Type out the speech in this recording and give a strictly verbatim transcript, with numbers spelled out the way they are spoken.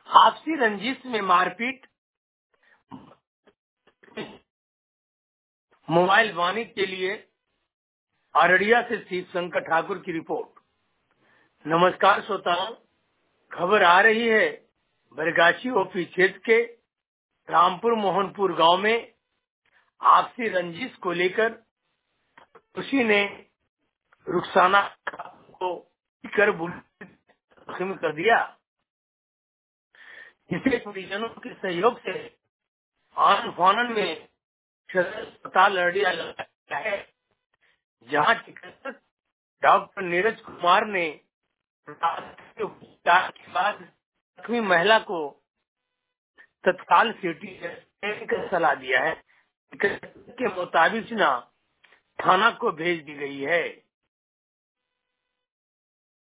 आपसी रंजिश में मारपीट, मोबाइल वाणी के लिए अररिया से शिव शंकर ठाकुर की रिपोर्ट। नमस्कार श्रोताओं, खबर आ रही है बरगाछी ओपी क्षेत्र के रामपुर मोहनपुर गांव में आपसी रंजिश को लेकर उसी ने रुखसाना को कर बुलंद कर दिया, जिसे परिजनों के सहयोग से आनन फानन में सदर अस्पताल अररिया लाया है, जहां चिकित्सक डॉक्टर नीरज कुमार ने उपचार के बाद जख्मी महिला को तत्काल सीटी स्कैन का सलाह दिया है। चिकित्सक के मुताबिक सूचना थाना को भेज दी गई है।